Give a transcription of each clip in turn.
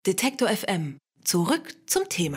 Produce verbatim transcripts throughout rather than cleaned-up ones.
Detektor F M. Zurück zum Thema.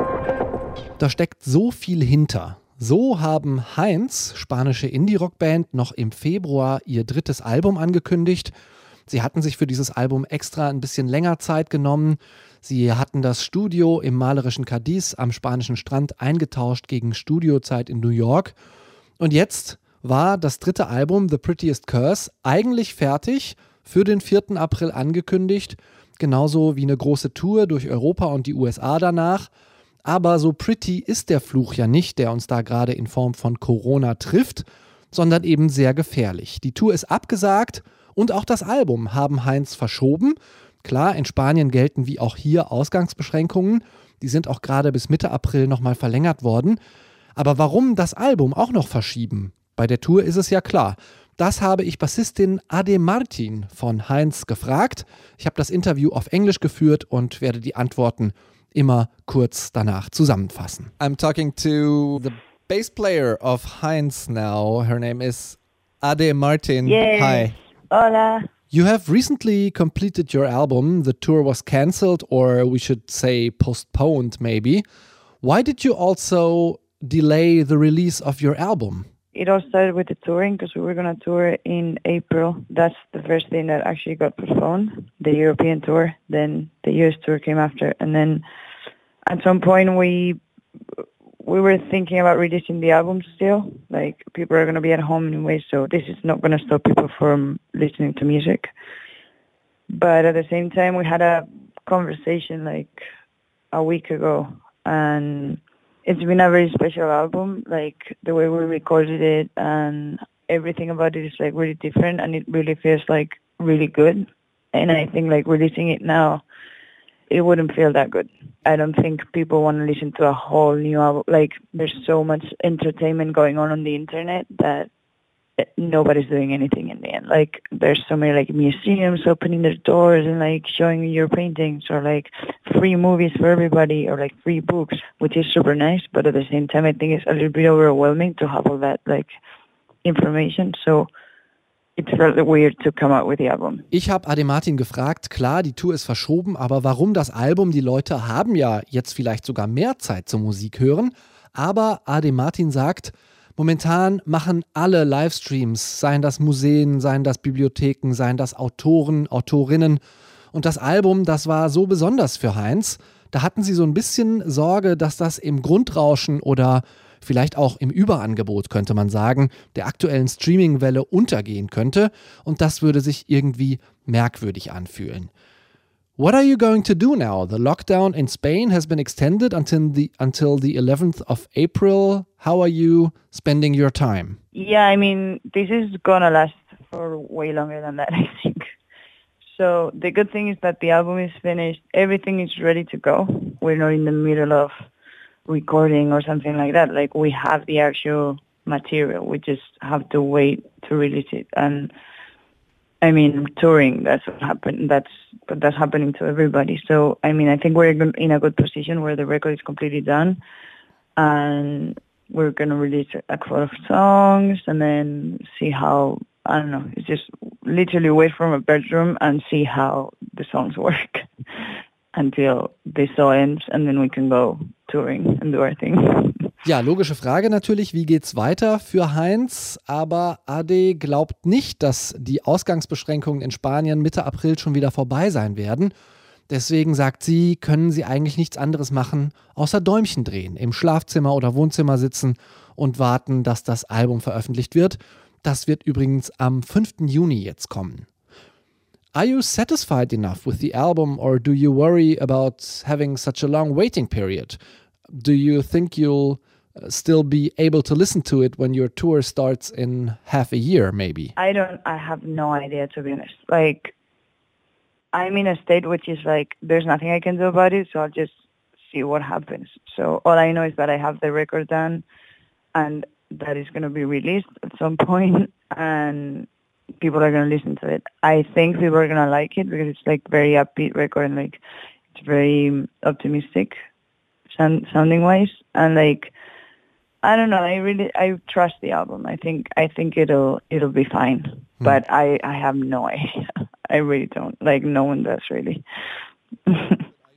Da steckt so viel hinter. So haben Heinz, spanische Indie-Rock-Band, noch im Februar ihr drittes Album angekündigt. Sie hatten sich für dieses Album extra ein bisschen länger Zeit genommen. Sie hatten das Studio im malerischen Cadiz am spanischen Strand eingetauscht gegen Studiozeit in New York. Und jetzt war das dritte Album, The Prettiest Curse, eigentlich fertig, für den vierten April angekündigt. Genauso wie eine große Tour durch Europa und die U S A danach. Aber so pretty ist der Fluch ja nicht, der uns da gerade in Form von Corona trifft, sondern eben sehr gefährlich. Die Tour ist abgesagt und auch das Album haben Heinz verschoben. Klar, in Spanien gelten wie auch hier Ausgangsbeschränkungen. Die sind auch gerade bis Mitte April nochmal verlängert worden. Aber warum das Album auch noch verschieben? Bei der Tour ist es ja klar. Das habe ich Bassistin Ade Martin von Heinz gefragt. Ich habe das Interview auf Englisch geführt und werde die Antworten immer kurz danach zusammenfassen. I'm talking to the bass player of Heinz now. Her name is Ade Martin. Yes. Hi. Hola. You have recently completed your album. The tour was cancelled, or we should say postponed maybe. Why did you also delay the release of your album? It all started with the touring because we were going to tour in April. That's the first thing that actually got postponed, the European tour. Then the U S tour came after. And then at some point we we were thinking about releasing the album still. Like, people are going to be at home anyway, so this is not going to stop people from listening to music. But at the same time, we had a conversation like a week ago, and it's been a very special album. Like, the way we recorded it and everything about it is like really different, and it really feels like really good. And I think like releasing it now, it wouldn't feel that good. I don't think people want to listen to a whole new album. Like, there's so much entertainment going on on the internet that nobody's doing anything in the end. Like, there's so many like museums opening their doors and like showing your paintings, or like free movies for everybody, or like free books, which is super nice. But at the same time, I think it's a little bit overwhelming to have all that like information. So it felt weird to come out with the album. Ich habe Ade Martin gefragt, klar, die Tour ist verschoben, aber warum das Album? Die Leute haben ja jetzt vielleicht sogar mehr Zeit zum Musik hören. Aber Ade Martin sagt, momentan machen alle Livestreams, seien das Museen, seien das Bibliotheken, seien das Autoren, Autorinnen. Und das Album, das war so besonders für Heinz. Da hatten sie so ein bisschen Sorge, dass das im Grundrauschen oder vielleicht auch im Überangebot, könnte man sagen, der aktuellen Streaming-Welle untergehen könnte. Und das würde sich irgendwie merkwürdig anfühlen. What are you going to do now? The lockdown in Spain has been extended until the until the eleventh of April. How are you spending your time? Yeah, I mean, this is gonna last for way longer than that, I think. So the good thing is that the album is finished. Everything is ready to go. We're not in the middle of recording or something like that. Like, we have the actual material. We just have to wait to release it. And I mean, touring, that's what happened. That's but that's happening to everybody. So, I mean, I think we're in a good position where the record is completely done, and we're going to release a couple of songs and then see how, I don't know, it's just literally wait from a bedroom and see how the songs work until this all ends, and then we can go touring and do our thing. Ja, logische Frage natürlich, wie geht's weiter für Heinz? Aber Ade glaubt nicht, dass die Ausgangsbeschränkungen in Spanien Mitte April schon wieder vorbei sein werden. Deswegen sagt sie, können sie eigentlich nichts anderes machen, außer Däumchen drehen, im Schlafzimmer oder Wohnzimmer sitzen und warten, dass das Album veröffentlicht wird. Das wird übrigens am fünften Juni jetzt kommen. Are you satisfied enough with the album, or do you worry about having such a long waiting period? Do you think you'll still be able to listen to it when your tour starts in half a year, maybe? I don't, I have no idea, to be honest. Like, I'm in a state which is like, there's nothing I can do about it, so I'll just see what happens. So all I know is that I have the record done, and that is going to be released at some point, and people are going to listen to it. I think people are going to like it because it's like very upbeat record, and like it's very optimistic sound, sounding wise, and like I don't know, I really I trust the album. I think I think it'll it'll be fine. Hmm. But I, I have no idea. I really don't. Like, no one does really.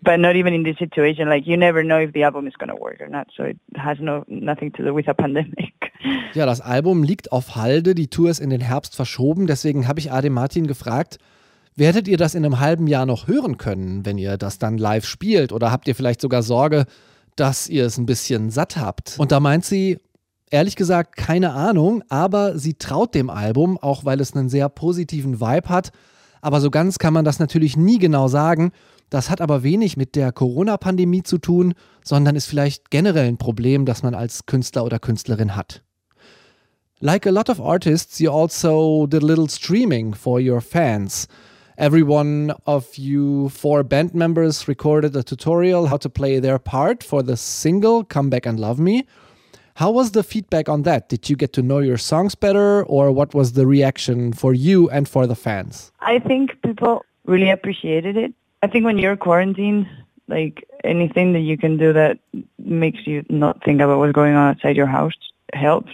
but not even in this situation. Like, you never know if the album is going to work or not. So it has no nothing to do with a pandemic. Ja, das Album liegt auf Halde. Die Tour ist in den Herbst verschoben. Deswegen habe ich Ade Martin gefragt, werdet ihr das in einem halben Jahr noch hören können, wenn ihr das dann live spielt? Oder habt ihr vielleicht sogar Sorge, dass ihr es ein bisschen satt habt? Und da meint sie, ehrlich gesagt, keine Ahnung, aber sie traut dem Album, auch weil es einen sehr positiven Vibe hat. Aber so ganz kann man das natürlich nie genau sagen. Das hat aber wenig mit der Corona-Pandemie zu tun, sondern ist vielleicht generell ein Problem, das man als Künstler oder Künstlerin hat. Like a lot of artists, you also did a little streaming for your fans. Every one of you four band members recorded a tutorial how to play their part for the single Come Back and Love Me. How was the feedback on that? Did you get to know your songs better, or what was the reaction for you and for the fans? I think people really appreciated it. I think when you're quarantined, like anything that you can do that makes you not think about what's going on outside your house helps.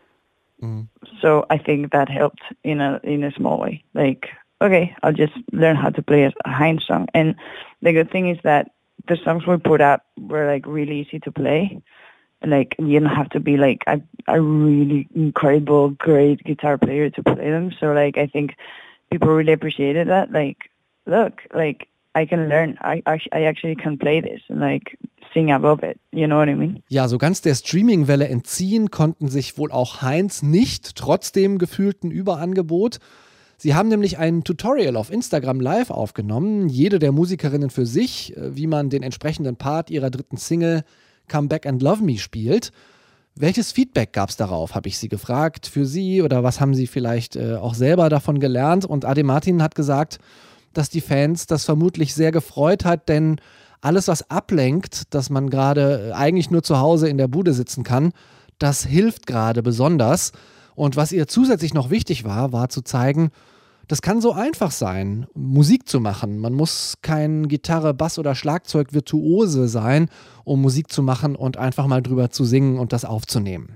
Mm. So I think that helped in a in a small way. Like, okay, I'll just learn how to play a Heinz song. And the good thing is that the songs we put up were like really easy to play. Like, you don't have to be like a, a really incredible, great guitar player to play them. So like, I think people really appreciated that. Like, look, like I can learn. I, I, I actually can play this and like sing above it. You know what I mean? Ja, so ganz der Streaming-Welle entziehen konnten sich wohl auch Heinz nicht, trotz dem gefühlten Überangebot. Sie haben nämlich ein Tutorial auf Instagram live aufgenommen, jede der Musikerinnen für sich, wie man den entsprechenden Part ihrer dritten Single Come Back and Love Me spielt. Welches Feedback gab es darauf, habe ich sie gefragt, für sie, oder was haben sie vielleicht äh, auch selber davon gelernt? Und Ade Martin hat gesagt, dass die Fans das vermutlich sehr gefreut hat, denn alles, was ablenkt, dass man gerade eigentlich nur zu Hause in der Bude sitzen kann, das hilft gerade besonders. Und was ihr zusätzlich noch wichtig war, war zu zeigen, das kann so einfach sein, Musik zu machen. Man muss kein Gitarre, Bass oder Schlagzeug-Virtuose sein, um Musik zu machen und einfach mal drüber zu singen und das aufzunehmen.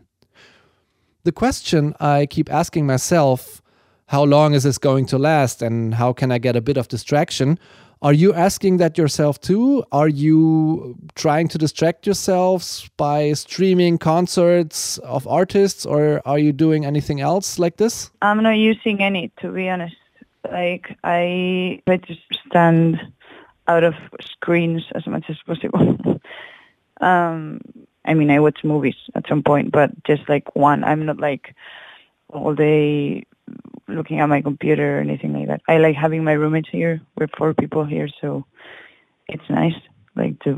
The question I keep asking myself, how long is this going to last and how can I get a bit of distraction? Are you asking that yourself too? Are you trying to distract yourselves by streaming concerts of artists, or are you doing anything else like this? I'm not using any, to be honest. Like, I try to stand out of screens as much as possible. um, I mean, I watch movies at some point, but just like one. I'm not like all day looking at my computer or anything like that. I like having my roommates here. We're four people here, so it's nice, like, to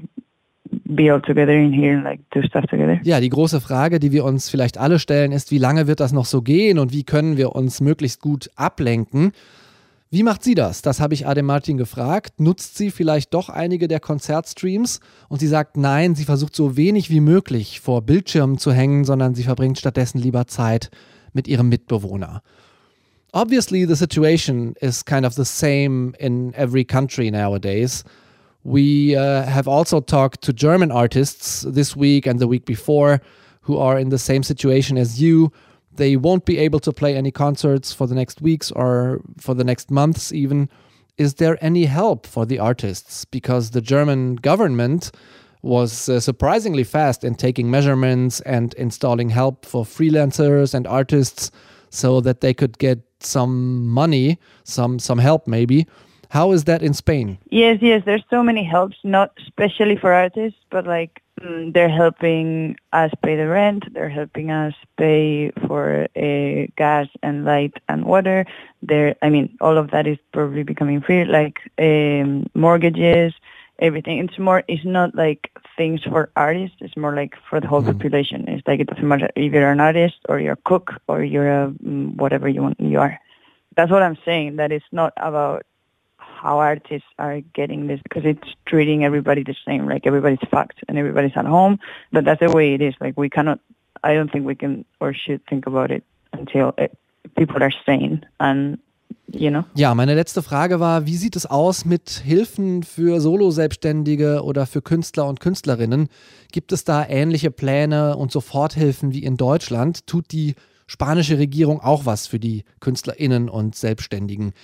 be all together in here and like do stuff together. Ja, die große Frage, die wir uns vielleicht alle stellen, ist, wie lange wird das noch so gehen und wie können wir uns möglichst gut ablenken? Wie macht sie das? Das habe ich Ade Martin gefragt. Nutzt sie vielleicht doch einige der Konzertstreams? Und sie sagt, nein, sie versucht so wenig wie möglich vor Bildschirmen zu hängen, sondern sie verbringt stattdessen lieber Zeit mit ihrem Mitbewohner. Obviously, the situation is kind of the same in every country nowadays. We uh, have also talked to German artists this week and the week before who are in the same situation as you. They won't be able to play any concerts for the next weeks or for the next months even. Is there any help for the artists? Because the German government was uh, surprisingly fast in taking measurements and installing help for freelancers and artists so that they could get some money, some some help maybe. How is that in Spain? Yes, yes, there's so many helps, not especially for artists, but like mm, they're helping us pay the rent, they're helping us pay for uh, gas and light and water. They're, I mean, all of that is probably becoming free, like um, mortgages, everything. It's more, it's not like things for artists, it's more like for the whole mm. population. It's like, it doesn't matter if you're an artist or you're a cook or you're a, whatever you want, you are. That's what I'm saying, that it's not about how artists are getting this, because it's treating everybody the same, like everybody's fucked and everybody's at home, but that's the way it is. Like, we cannot, I don't think we can or should think about it until it, people are sane and, you know. Ja, meine letzte Frage war, wie sieht es aus mit Hilfen für Solo-Selbstständige oder für Künstler und Künstlerinnen? Gibt es da ähnliche Pläne und Soforthilfen wie in Deutschland? Tut die spanische Regierung auch was für die KünstlerInnen und Selbstständigen?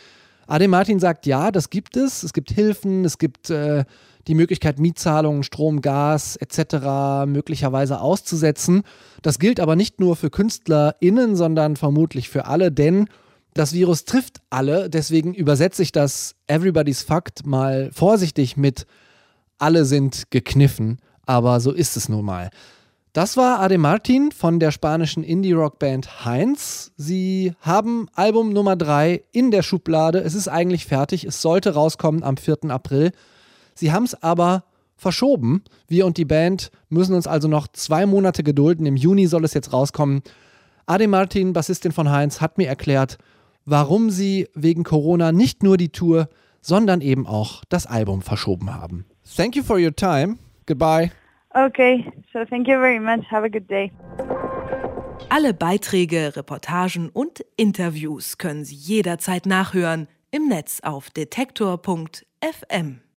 Ade Martin sagt, ja, das gibt es. Es gibt Hilfen, es gibt äh, die Möglichkeit, Mietzahlungen, Strom, Gas et cetera möglicherweise auszusetzen. Das gilt aber nicht nur für KünstlerInnen, sondern vermutlich für alle, denn das Virus trifft alle. Deswegen übersetze ich das Everybody's Fucked mal vorsichtig mit alle sind gekniffen, aber so ist es nun mal. Das war Ade Martin von der spanischen Indie-Rock-Band Heinz. Sie haben Album Nummer drei in der Schublade. Es ist eigentlich fertig. Es sollte rauskommen am vierten April. Sie haben es aber verschoben. Wir und die Band müssen uns also noch zwei Monate gedulden. Im Juni soll es jetzt rauskommen. Ade Martin, Bassistin von Heinz, hat mir erklärt, warum sie wegen Corona nicht nur die Tour, sondern eben auch das Album verschoben haben. Thank you for your time. Goodbye. Okay, so thank you very much. Have a good day. Alle Beiträge, Reportagen und Interviews können Sie jederzeit nachhören im Netz auf detektor punkt f m.